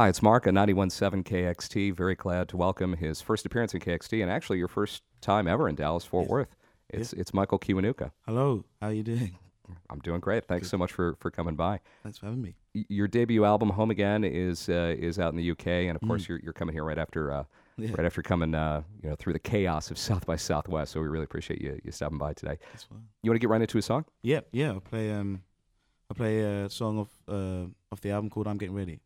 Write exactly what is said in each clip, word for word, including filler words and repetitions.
Hi, it's Mark at ninety-one point seven K X T. Very glad to welcome his first appearance in K X T and actually your first time ever in Dallas-Fort Yes. Worth. Yeah. It's it's Michael Kiwanuka. Hello, how you doing? I'm doing great. Thanks Good. so much for, for coming by. Thanks for having me. Y- Your debut album, Home Again, is uh, is out in the U K, and of course Mm. you're you're coming here right after uh, Yeah, right after coming uh, you know through the chaos of South by Southwest. So we really appreciate you you stopping by today. that's fine. You want to get right into a song? Yeah, yeah. I play um, I play a song of uh of the album called "I'm Getting Ready."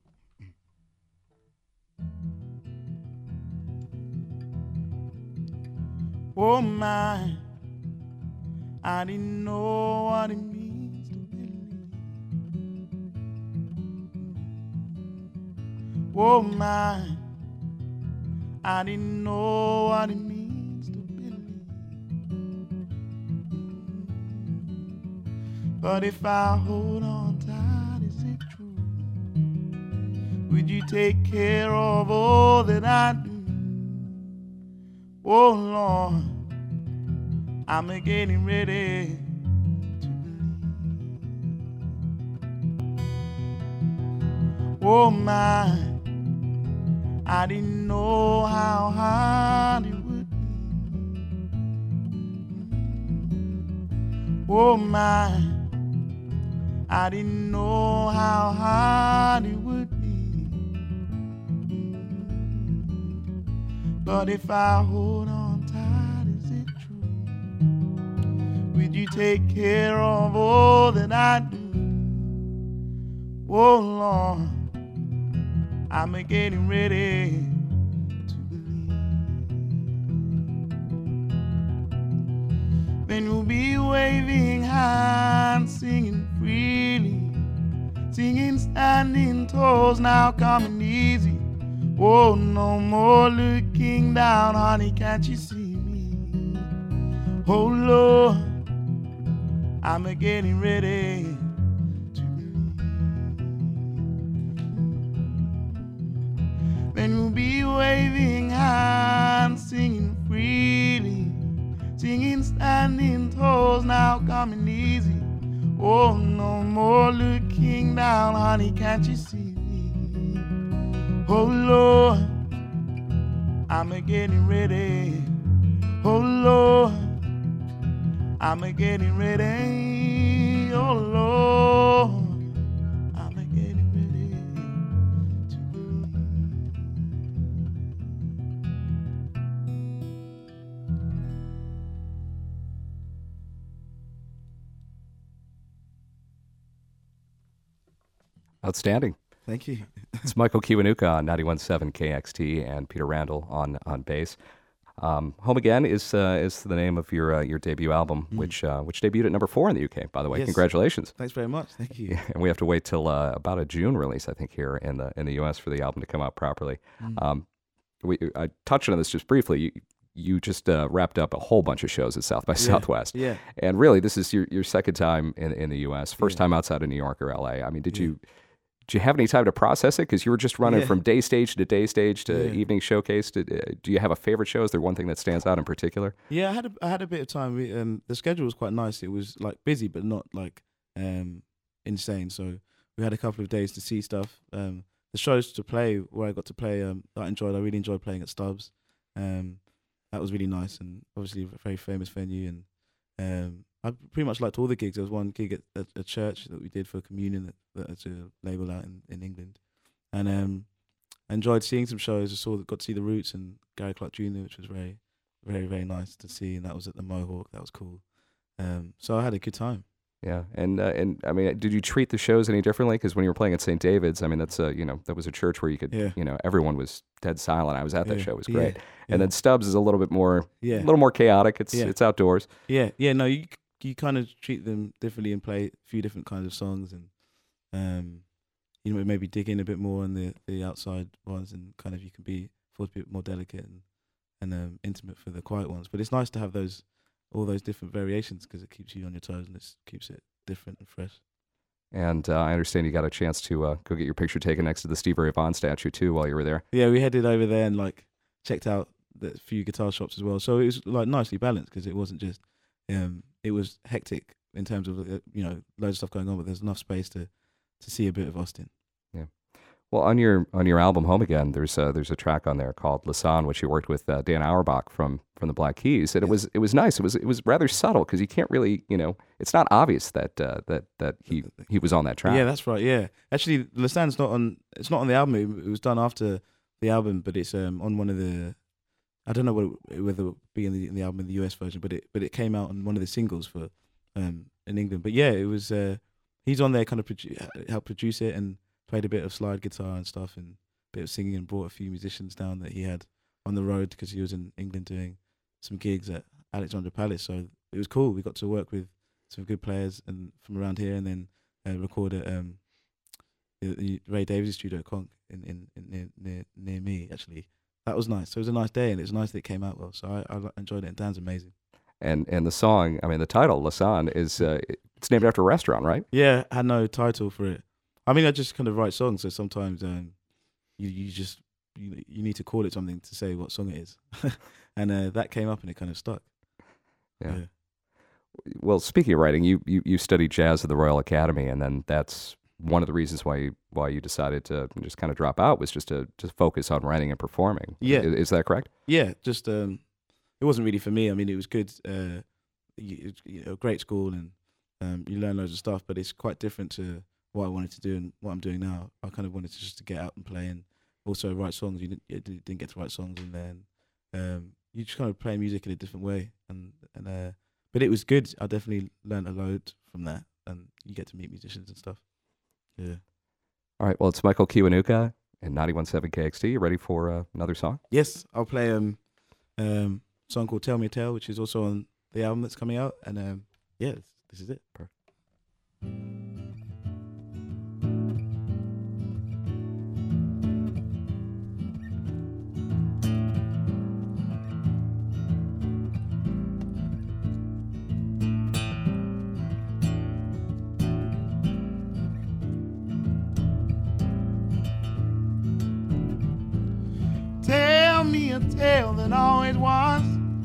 Oh my, I didn't know what it means to believe. Oh my, I didn't know what it means to believe. But if I hold on tight, is it true? Would you take care of all that I do? Oh Lord, I'm getting ready to believe. Oh my, I didn't know how hard it would be. Oh my, I didn't know how hard it would be. But if I hold on tight, is it true? Would you take care of all that I do? Oh Lord, I'm getting ready to believe. Then we'll be waving hands, singing freely, singing standing toes, now coming easy. Oh, no more looking down, honey, can't you see me? Oh Lord, I'm getting ready to believe. Then we'll be waving hands, singing freely, singing standing toes, now coming easy. Oh, no more looking down, honey, can't you see me? Oh Lord, I'm getting ready. Oh Lord, I'm getting ready. Oh Lord, I'm getting ready to believe. Outstanding. Thank you. It's Michael Kiwanuka on ninety-one point seven K X T and Peter Randall on on bass. Um, Home Again is uh, is the name of your uh, your debut album, Mm. which uh, which debuted at number four in the U K. By the way, Yes. congratulations! Thanks very much. Thank you. Yeah, and we have to wait till uh, about a June release, I think, here in the in the U S for the album to come out properly. Mm. Um, we I touched on this just briefly. You, you just uh, wrapped up a whole bunch of shows at South by Yeah. Southwest, Yeah. and really, this is your, your second time in, in the U S, first Yeah. time outside of New York or L A. I mean, did Yeah. you did you have any time to process it? Because you were just running Yeah. from day stage to day stage to Yeah. evening showcase. Did, uh, do you have a favorite show? Is there one thing that stands out in particular? Yeah, I had a, I had a bit of time. We, um, the schedule was quite nice. It was like busy, but not like um, insane. So we had a couple of days to see stuff. Um, the shows to play where I got to play, um, that I enjoyed. I really enjoyed playing at Stubbs. Um, that was really nice, and obviously a very famous venue. And um, I pretty much liked all the gigs. There was one gig at a, a church that we did for communion that, that's a label out in, in England, and um, I enjoyed seeing some shows. I saw got to see the Roots and Gary Clark Junior, which was very, very, very nice to see. And that was at the Mohawk. That was cool. Um, so I had a good time. Yeah, and uh, and I mean, did you treat the shows any differently? Because when you were playing at Saint David's, I mean, that's a you know that was a church where you could Yeah. you know everyone was dead silent. I was at that Yeah, show; it was yeah, great. yeah. And then Stubbs is a little bit more Yeah, a little more chaotic. It's Yeah. it's outdoors. yeah, yeah. No, you you kind of treat them differently and play a few different kinds of songs, and um, you know, maybe dig in a bit more on the, the outside ones, and kind of you can be forced to be more delicate and and um, intimate for the quiet ones. But it's nice to have those all those different variations because it keeps you on your toes and it keeps it different and fresh. And uh, I understand you got a chance to uh, go get your picture taken next to the Stevie Ray Vaughan statue too while you were there. Yeah, we headed over there and like checked out the few guitar shops as well. So it was like nicely balanced because it wasn't just um, it was hectic in terms of uh, you know loads of stuff going on, but there's enough space to to see a bit of Austin. Well, on your on your album Home Again, there's a, there's a track on there called Lasan, which you worked with uh, Dan Auerbach from from the Black Keys, and it was it was nice. It was it was rather subtle because you can't really, you know, it's not obvious that uh, that that he he was on that track. Yeah, that's right. Yeah, actually, Lasan's not on. It's not on the album. It, it was done after the album, but it's um on one of the. I don't know what it, whether it would be in the, in the album in the U S version, but it but it came out on one of the singles for um in England. But yeah, it was. Uh, he's on there, kind of produ- helped produce it and played a bit of slide guitar and stuff and a bit of singing, and brought a few musicians down that he had on the road because he was in England doing some gigs at Alexandra Palace. So it was cool. We got to work with some good players and from around here, and then uh, record at um, the, the Ray Davies studio at Conk in, in, in near, near near me actually. That was nice. So it was a nice day, and it was nice that it came out well. So I, I enjoyed it. And Dan's amazing. And and the song, I mean, the title Lasan is uh, it's named after a restaurant, right? Yeah, I had no title for it. I mean, I just kind of write songs, so sometimes um, you you just you, you need to call it something to say what song it is, and uh, that came up and it kind of stuck. Yeah. yeah. Well, speaking of writing, you, you you studied jazz at the Royal Academy, and then that's one of the reasons why you why you decided to just kind of drop out was just to just focus on writing and performing. Yeah, is, is that correct? Yeah, just um, it wasn't really for me. I mean, it was good, uh, you, you know, great school, and um, you learn loads of stuff, but it's quite different to what I wanted to do and what I'm doing now. I kind of wanted to just to get out and play and also write songs. You didn't, you didn't get to write songs, and then um, you just kind of play music in a different way. And and uh, but it was good. I definitely learned a load from that, and you get to meet musicians and stuff. Yeah. All right. Well, it's Michael Kiwanuka and ninety-one point seven K X T. You ready for uh, another song? Yes, I'll play um um a song called "Tell Me a Tale," which is also on the album that's coming out. And um yeah, this, this is it. Perfect. Tell me a tale that always was.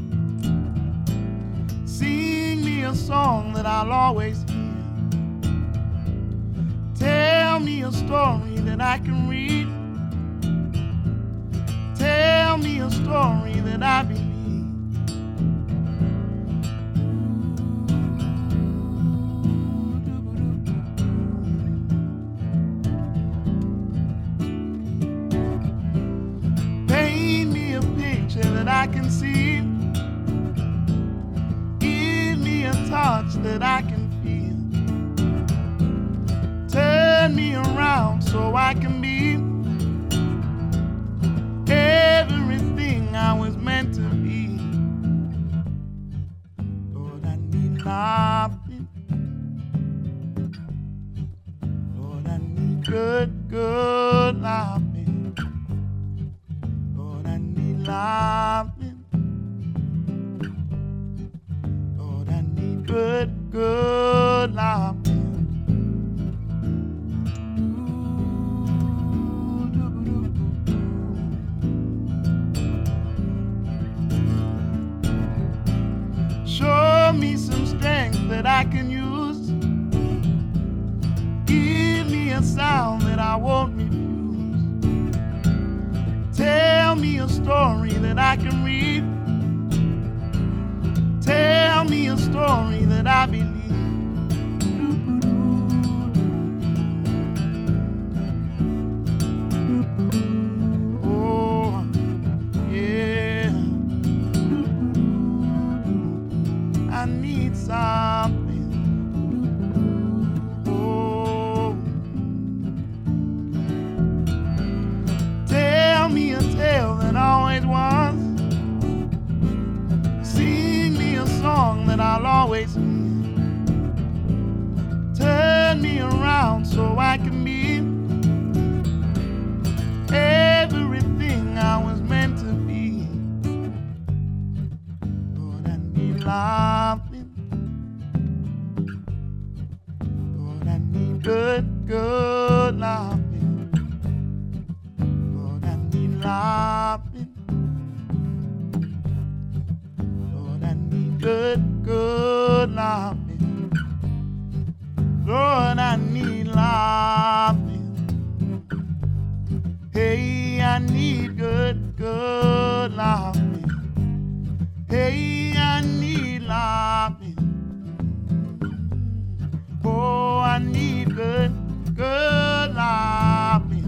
Sing me a song that I'll always hear. Tell me a story that I can read. Tell me a story that I believe. Paint me a picture that I can see. Give me a touch that I can feel. Turn me around so I can be everything I was meant to be. Lord, I need nothing. Lord, I need good, good loving. Lord, I need loving. Lord, I need good, good loving. Show me some strength that I can use. Give me a sound that I won't refuse. Tell me a story that I can read. Tell me a story that I believe. Oh, yeah. I need something. Oh, tell me a tale that always was. Sing me a song that I'll always hear. Turn me around so I can be everything I was meant to be. Lord, I need loving. Lord, I need good, good loving. Lord, I need loving. Lord, I need good, good loving. Lord, I need loving. Hey, I need good, good loving. Hey, I need loving. Oh, I need good, good loving.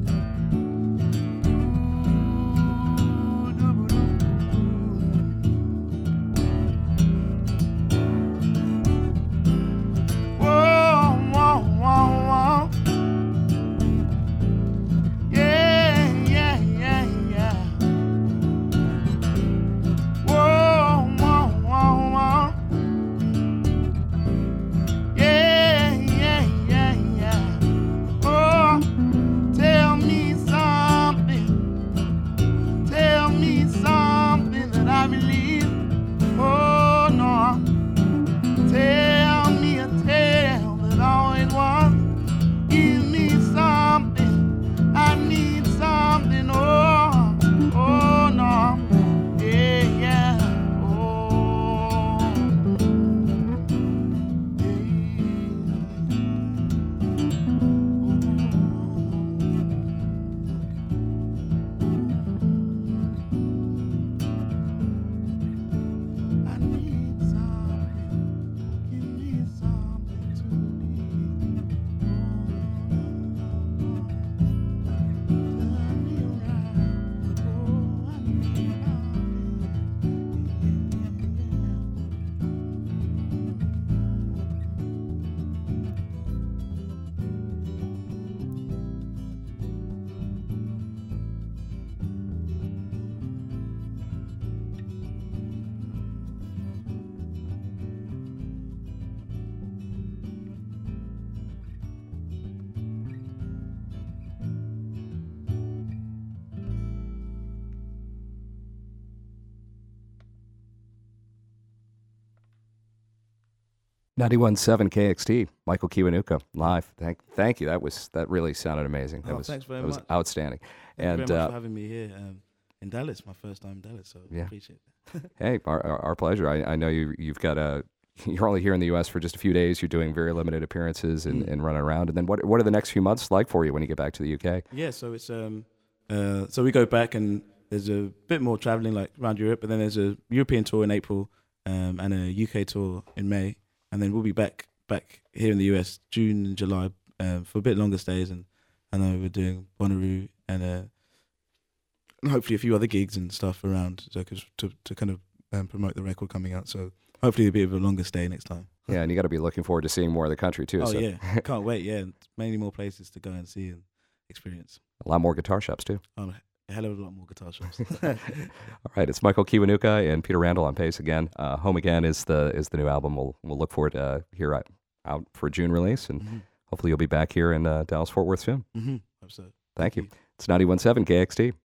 Whoa, whoa, whoa, whoa. Yeah, yeah, yeah, yeah. Whoa, whoa, whoa, whoa. Yeah, yeah, yeah, yeah. Oh, tell me something. Tell me something that I believe. Oh, no. Tell me a tale that always was. Give me something. I need something. Oh, oh, no. Yeah, yeah. Oh, I need something. Give me something to be. Turn me around. Oh, I need ninety-one point seven K X T, Michael Kiwanuka, live. Thank, thank you. That was that really sounded amazing. That Oh, was thanks very that was much. outstanding. Thank and you very much uh, for having me here um, in Dallas, my first time in Dallas, so I Yeah. appreciate it. hey, our, our, our pleasure. I, I know you you've got a you're only here in the U S for just a few days. You're doing very limited appearances and, Mm. and running around. And then what what are the next few months like for you when you get back to the U K? Yeah, so it's um, uh, so we go back and there's a bit more traveling like around Europe, but then there's a European tour in April um, and a U K tour in May, and then we'll be back back here in the U S June and July um, for a bit longer stays, and I know we're doing Bonnaroo and uh, and hopefully a few other gigs and stuff around, so 'cause to to kind of um, promote the record coming out. So hopefully a bit of a longer stay next time. Yeah, and you got to be looking forward to seeing more of the country too. Oh so yeah, can't wait. Yeah, and many more places to go and see and experience. a lot more guitar shops too. Um, a hell of a lot more guitar shops. All right, it's Michael Kiwanuka and Peter Randall on bass again. Uh, Home Again is the is the new album. We'll we'll look forward to uh, hear out, out for a June release, and mm-hmm. hopefully you'll be back here in uh, Dallas Fort Worth soon. Mm-hmm. Hope so. Thank you. It's ninety-one point seven K X T.